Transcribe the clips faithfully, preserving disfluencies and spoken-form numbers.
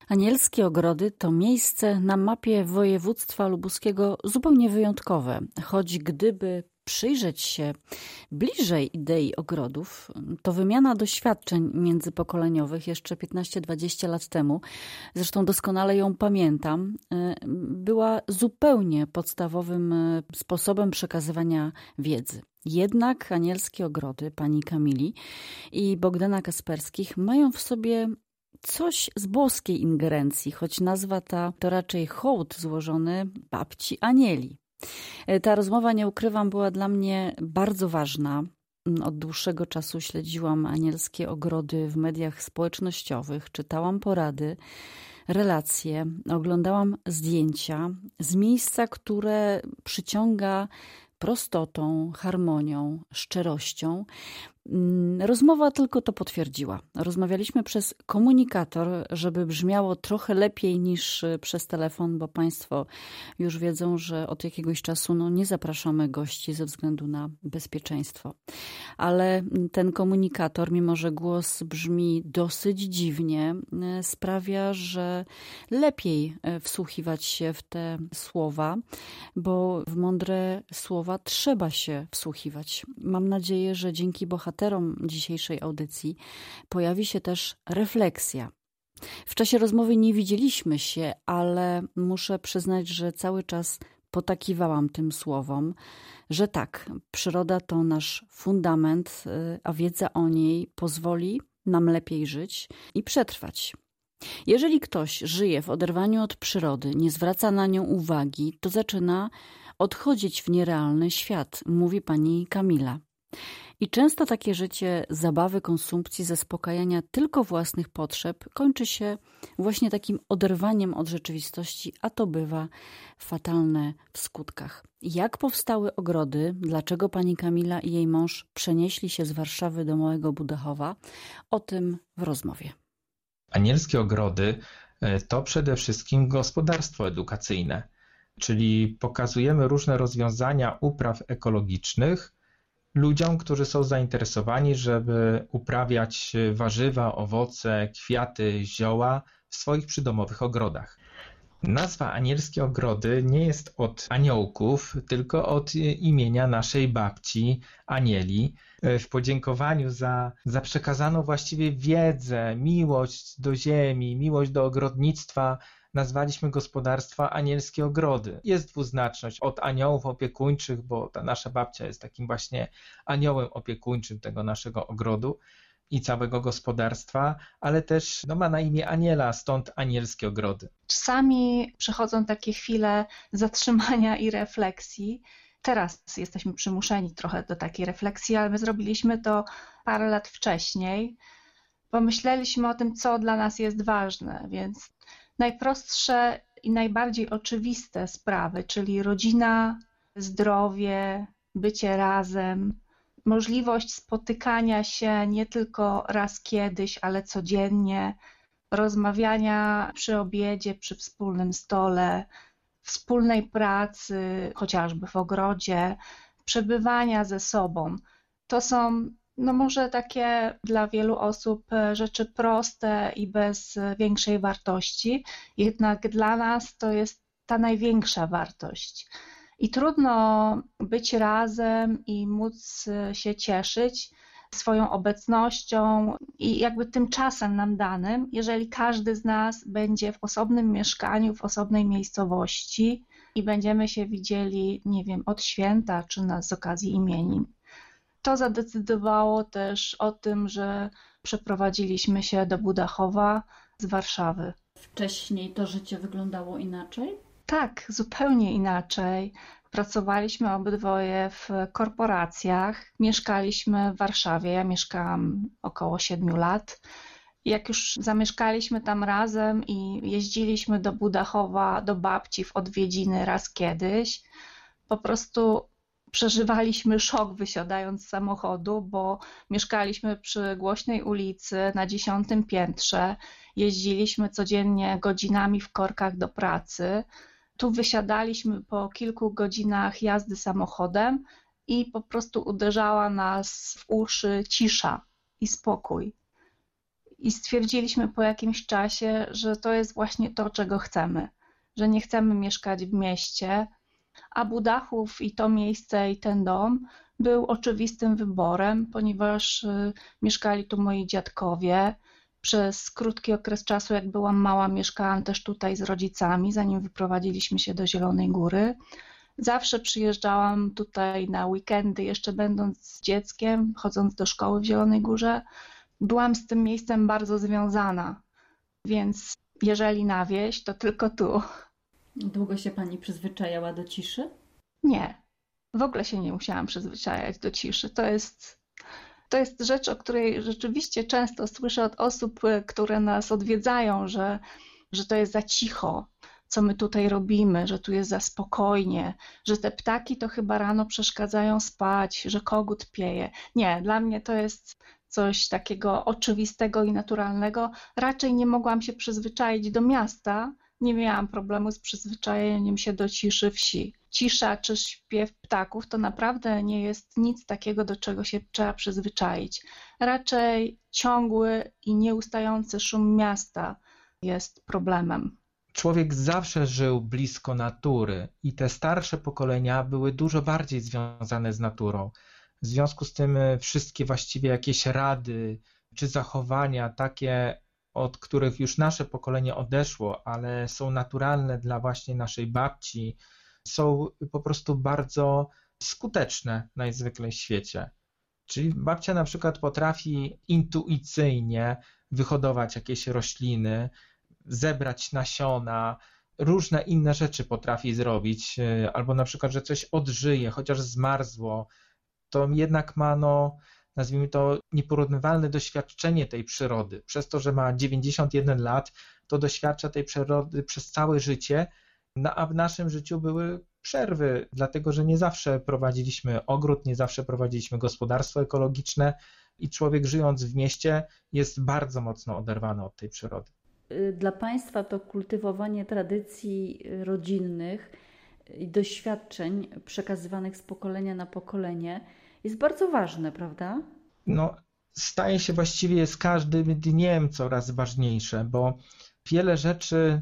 Anielskie Ogrody to miejsce na mapie województwa lubuskiego zupełnie wyjątkowe, choć gdyby przyjrzeć się bliżej idei ogrodów, to wymiana doświadczeń międzypokoleniowych jeszcze piętnaście dwadzieścia lat temu, zresztą doskonale ją pamiętam, była zupełnie podstawowym sposobem przekazywania wiedzy. Jednak Anielskie Ogrody pani Kamili i Bogdana Kasperskich mają w sobie coś z boskiej ingerencji, choć nazwa ta to raczej hołd złożony babci Anieli. Ta rozmowa, nie ukrywam, była dla mnie bardzo ważna. Od dłuższego czasu śledziłam Anielskie Ogrody w mediach społecznościowych, czytałam porady, relacje, oglądałam zdjęcia z miejsca, które przyciąga prostotą, harmonią, szczerością. Rozmowa tylko to potwierdziła. Rozmawialiśmy przez komunikator, żeby brzmiało trochę lepiej niż przez telefon, bo Państwo już wiedzą, że od jakiegoś czasu no, nie zapraszamy gości ze względu na bezpieczeństwo. Ale ten komunikator, mimo że głos brzmi dosyć dziwnie, sprawia, że lepiej wsłuchiwać się w te słowa, bo w mądre słowa trzeba się wsłuchiwać. Mam nadzieję, że dzięki bohaterom dzisiejszej audycji pojawi się też refleksja. W czasie rozmowy nie widzieliśmy się, ale muszę przyznać, że cały czas potakiwałam tym słowom, że tak, przyroda to nasz fundament, a wiedza o niej pozwoli nam lepiej żyć i przetrwać. Jeżeli ktoś żyje w oderwaniu od przyrody, nie zwraca na nią uwagi, to zaczyna odchodzić w nierealny świat, mówi pani Kamila. I często takie życie zabawy, konsumpcji, zaspokajania tylko własnych potrzeb kończy się właśnie takim oderwaniem od rzeczywistości, a to bywa fatalne w skutkach. Jak powstały ogrody? Dlaczego pani Kamila i jej mąż przenieśli się z Warszawy do Małego Budachowa? O tym w rozmowie. Anielskie Ogrody to przede wszystkim gospodarstwo edukacyjne, czyli pokazujemy różne rozwiązania upraw ekologicznych ludziom, którzy są zainteresowani, żeby uprawiać warzywa, owoce, kwiaty, zioła w swoich przydomowych ogrodach. Nazwa Anielskie Ogrody nie jest od aniołków, tylko od imienia naszej babci Anieli. W podziękowaniu za, za przekazaną właściwie wiedzę, miłość do ziemi, miłość do ogrodnictwa nazwaliśmy gospodarstwa Anielskie Ogrody. Jest dwuznaczność od aniołów opiekuńczych, bo ta nasza babcia jest takim właśnie aniołem opiekuńczym tego naszego ogrodu i całego gospodarstwa, ale też no, ma na imię Aniela, stąd Anielskie Ogrody. Czasami przychodzą takie chwile zatrzymania i refleksji. Teraz jesteśmy przymuszeni trochę do takiej refleksji, ale my zrobiliśmy to parę lat wcześniej. Pomyśleliśmy o tym, co dla nas jest ważne, więc najprostsze i najbardziej oczywiste sprawy, czyli rodzina, zdrowie, bycie razem, możliwość spotykania się nie tylko raz kiedyś, ale codziennie, rozmawiania przy obiedzie, przy wspólnym stole, wspólnej pracy, chociażby w ogrodzie, przebywania ze sobą. To są no może takie dla wielu osób rzeczy proste i bez większej wartości, jednak dla nas to jest ta największa wartość. I trudno być razem i móc się cieszyć swoją obecnością i jakby tym czasem nam danym, jeżeli każdy z nas będzie w osobnym mieszkaniu, w osobnej miejscowości i będziemy się widzieli, nie wiem, od święta czy na, z okazji imienin. To zadecydowało też o tym, że przeprowadziliśmy się do Budachowa z Warszawy. Wcześniej to życie wyglądało inaczej? Tak, zupełnie inaczej. Pracowaliśmy obydwoje w korporacjach, mieszkaliśmy w Warszawie, ja mieszkałam około siedmiu lat. Jak już zamieszkaliśmy tam razem i jeździliśmy do Budachowa, do babci w odwiedziny raz kiedyś, po prostu przeżywaliśmy szok wysiadając z samochodu, bo mieszkaliśmy przy głośnej ulicy na dziesiątym piętrze, jeździliśmy codziennie godzinami w korkach do pracy. Tu wysiadaliśmy po kilku godzinach jazdy samochodem i po prostu uderzała nas w uszy cisza i spokój. I stwierdziliśmy po jakimś czasie, że to jest właśnie to, czego chcemy, że nie chcemy mieszkać w mieście, a Budachów i to miejsce i ten dom był oczywistym wyborem, ponieważ y, mieszkali tu moi dziadkowie. Przez krótki okres czasu, jak byłam mała, mieszkałam też tutaj z rodzicami, zanim wyprowadziliśmy się do Zielonej Góry. Zawsze przyjeżdżałam tutaj na weekendy, jeszcze będąc dzieckiem, chodząc do szkoły w Zielonej Górze. Byłam z tym miejscem bardzo związana, więc jeżeli na wieś, to tylko tu. Długo się pani przyzwyczajała do ciszy? Nie, w ogóle się nie musiałam przyzwyczajać do ciszy. To jest, to jest rzecz, o której rzeczywiście często słyszę od osób, które nas odwiedzają, że, że to jest za cicho, co my tutaj robimy, że tu jest za spokojnie, że te ptaki to chyba rano przeszkadzają spać, że kogut pieje. Nie, dla mnie to jest coś takiego oczywistego i naturalnego. Raczej nie mogłam się przyzwyczaić do miasta, nie miałam problemu z przyzwyczajeniem się do ciszy wsi. Cisza czy śpiew ptaków to naprawdę nie jest nic takiego, do czego się trzeba przyzwyczaić. Raczej ciągły i nieustający szum miasta jest problemem. Człowiek zawsze żył blisko natury i te starsze pokolenia były dużo bardziej związane z naturą. W związku z tym wszystkie właściwie jakieś rady czy zachowania takie, od których już nasze pokolenie odeszło, ale są naturalne dla właśnie naszej babci, są po prostu bardzo skuteczne najzwyklej w świecie. Czyli babcia na przykład potrafi intuicyjnie wyhodować jakieś rośliny, zebrać nasiona, różne inne rzeczy potrafi zrobić, albo na przykład, że coś odżyje, chociaż zmarzło, to jednak ma, no, nazwijmy to, nieporównywalne doświadczenie tej przyrody. Przez to, że ma dziewięćdziesiąt jeden lat, to doświadcza tej przyrody przez całe życie, no, a w naszym życiu były przerwy, dlatego że nie zawsze prowadziliśmy ogród, nie zawsze prowadziliśmy gospodarstwo ekologiczne i człowiek żyjąc w mieście jest bardzo mocno oderwany od tej przyrody. Dla Państwa to kultywowanie tradycji rodzinnych i doświadczeń przekazywanych z pokolenia na pokolenie jest bardzo ważne, prawda? No, staje się właściwie z każdym dniem coraz ważniejsze, bo wiele rzeczy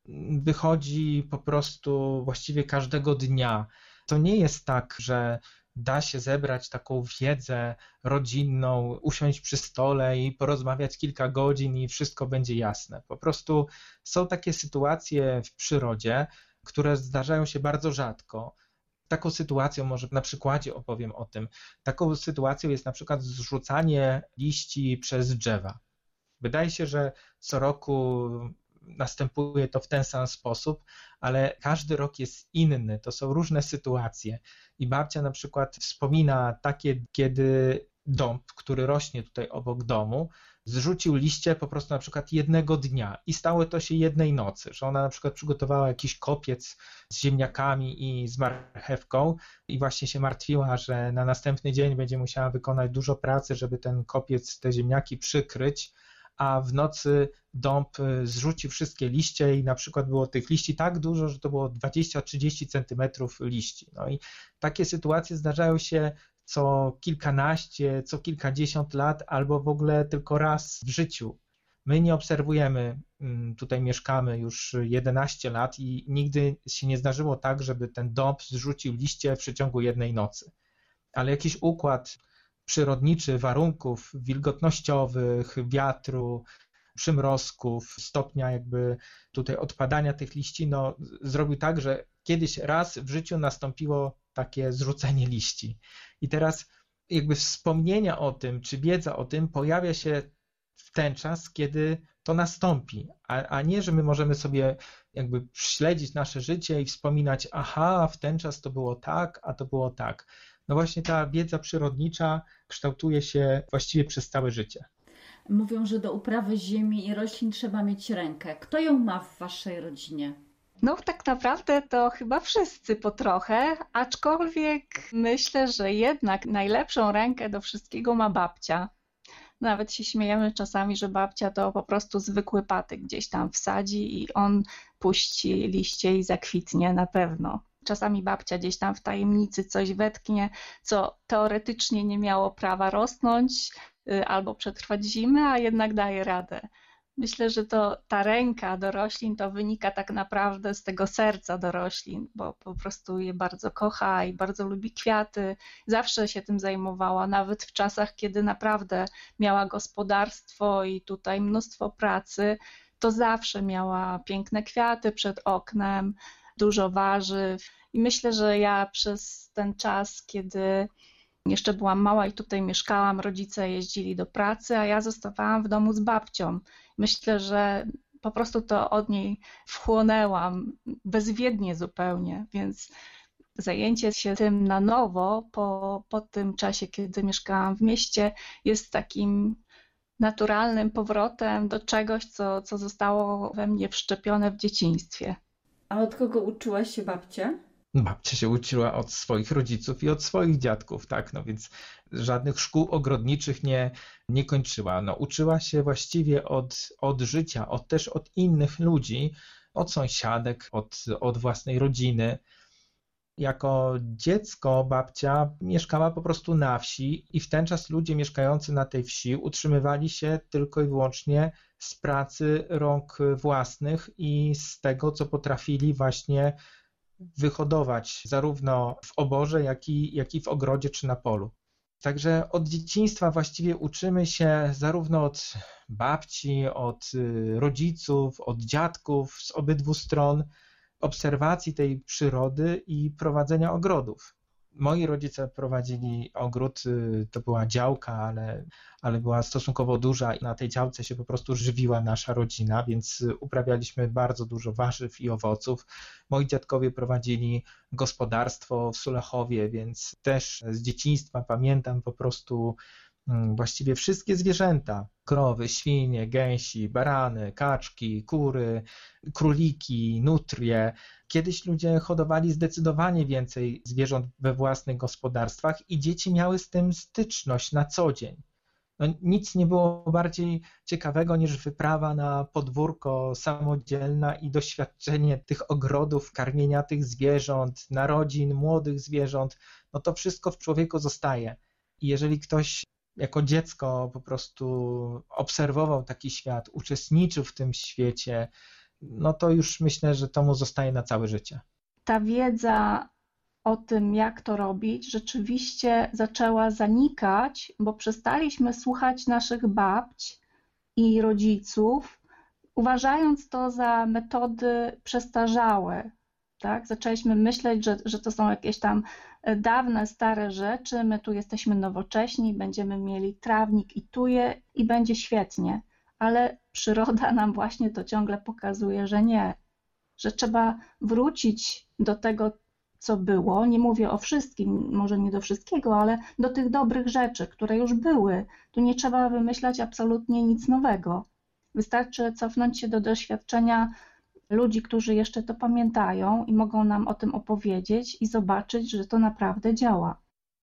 wychodzi po prostu właściwie każdego dnia. To nie jest tak, że da się zebrać taką wiedzę rodzinną, usiąść przy stole i porozmawiać kilka godzin i wszystko będzie jasne. Po prostu są takie sytuacje w przyrodzie, które zdarzają się bardzo rzadko. Taką sytuacją, może na przykładzie opowiem o tym, taką sytuacją jest na przykład zrzucanie liści przez drzewa. Wydaje się, że co roku następuje to w ten sam sposób, ale każdy rok jest inny, to są różne sytuacje i babcia na przykład wspomina takie, kiedy dąb, który rośnie tutaj obok domu, zrzucił liście po prostu na przykład jednego dnia i stało to się jednej nocy, że ona na przykład przygotowała jakiś kopiec z ziemniakami i z marchewką i właśnie się martwiła, że na następny dzień będzie musiała wykonać dużo pracy, żeby ten kopiec, te ziemniaki przykryć, a w nocy dąb zrzucił wszystkie liście i na przykład było tych liści tak dużo, że to było dwadzieścia trzydzieści centymetrów liści. No i takie sytuacje zdarzają się co kilkanaście, co kilkadziesiąt lat albo w ogóle tylko raz w życiu. My nie obserwujemy, tutaj mieszkamy już jedenaście lat i nigdy się nie zdarzyło tak, żeby ten dąb zrzucił liście w przeciągu jednej nocy. Ale jakiś układ przyrodniczy warunków wilgotnościowych, wiatru, przymrozków, stopnia jakby tutaj odpadania tych liści, no, zrobił tak, że kiedyś raz w życiu nastąpiło takie zrzucenie liści. I teraz jakby wspomnienia o tym, czy wiedza o tym pojawia się w ten czas, kiedy to nastąpi, a, a nie, że my możemy sobie jakby śledzić nasze życie i wspominać, aha, w ten czas to było tak, a to było tak. No właśnie ta wiedza przyrodnicza kształtuje się właściwie przez całe życie. Mówią, że do uprawy ziemi i roślin trzeba mieć rękę. Kto ją ma w waszej rodzinie? No tak naprawdę to chyba wszyscy po trochę, aczkolwiek myślę, że jednak najlepszą rękę do wszystkiego ma babcia. Nawet się śmiejemy czasami, że babcia to po prostu zwykły patyk gdzieś tam wsadzi i on puści liście i zakwitnie na pewno. Czasami babcia gdzieś tam w tajemnicy coś wetknie, co teoretycznie nie miało prawa rosnąć, albo przetrwać zimę, a jednak daje radę. Myślę, że to ta ręka do roślin to wynika tak naprawdę z tego serca do roślin, bo po prostu je bardzo kocha i bardzo lubi kwiaty. Zawsze się tym zajmowała, nawet w czasach, kiedy naprawdę miała gospodarstwo i tutaj mnóstwo pracy, to zawsze miała piękne kwiaty przed oknem, dużo warzyw. I myślę, że ja przez ten czas, kiedy jeszcze byłam mała i tutaj mieszkałam, rodzice jeździli do pracy, a ja zostawałam w domu z babcią. Myślę, że po prostu to od niej wchłonęłam bezwiednie zupełnie, więc zajęcie się tym na nowo po, po tym czasie, kiedy mieszkałam w mieście, jest takim naturalnym powrotem do czegoś, co, co zostało we mnie wszczepione w dzieciństwie. A od kogo uczyłaś się babcia? Babcia się uczyła od swoich rodziców i od swoich dziadków, tak, no więc żadnych szkół ogrodniczych nie, nie kończyła. No, uczyła się właściwie od, od życia, od, też od innych ludzi, od sąsiadek, od, od własnej rodziny. Jako dziecko babcia mieszkała po prostu na wsi i w ten czas ludzie mieszkający na tej wsi utrzymywali się tylko i wyłącznie z pracy rąk własnych i z tego, co potrafili właśnie wyhodować zarówno w oborze, jak i, jak i w ogrodzie czy na polu. Także od dzieciństwa właściwie uczymy się zarówno od babci, od rodziców, od dziadków z obydwu stron obserwacji tej przyrody i prowadzenia ogrodów. Moi rodzice prowadzili ogród, to była działka, ale, ale była stosunkowo duża i na tej działce się po prostu żywiła nasza rodzina, więc uprawialiśmy bardzo dużo warzyw i owoców. Moi dziadkowie prowadzili gospodarstwo w Sulechowie, więc też z dzieciństwa pamiętam po prostu właściwie wszystkie zwierzęta, krowy, świnie, gęsi, barany, kaczki, kury, króliki, nutrie. Kiedyś ludzie hodowali zdecydowanie więcej zwierząt we własnych gospodarstwach i dzieci miały z tym styczność na co dzień. No, nic nie było bardziej ciekawego niż wyprawa na podwórko samodzielna i doświadczenie tych ogrodów, karmienia tych zwierząt, narodzin młodych zwierząt. No to wszystko w człowieku zostaje. I jeżeli ktoś jako dziecko po prostu obserwował taki świat, uczestniczył w tym świecie, no to już myślę, że to mu zostaje na całe życie. Ta wiedza o tym, jak to robić, rzeczywiście zaczęła zanikać, bo przestaliśmy słuchać naszych babć i rodziców, uważając to za metody przestarzałe. Tak? Zaczęliśmy myśleć, że, że to są jakieś tam dawne, stare rzeczy, my tu jesteśmy nowocześni, będziemy mieli trawnik i tuje i będzie świetnie, ale przyroda nam właśnie to ciągle pokazuje, że nie, że trzeba wrócić do tego, co było. Nie mówię o wszystkim, może nie do wszystkiego, ale do tych dobrych rzeczy, które już były. Tu nie trzeba wymyślać absolutnie nic nowego. Wystarczy cofnąć się do doświadczenia ludzi, którzy jeszcze to pamiętają i mogą nam o tym opowiedzieć i zobaczyć, że to naprawdę działa.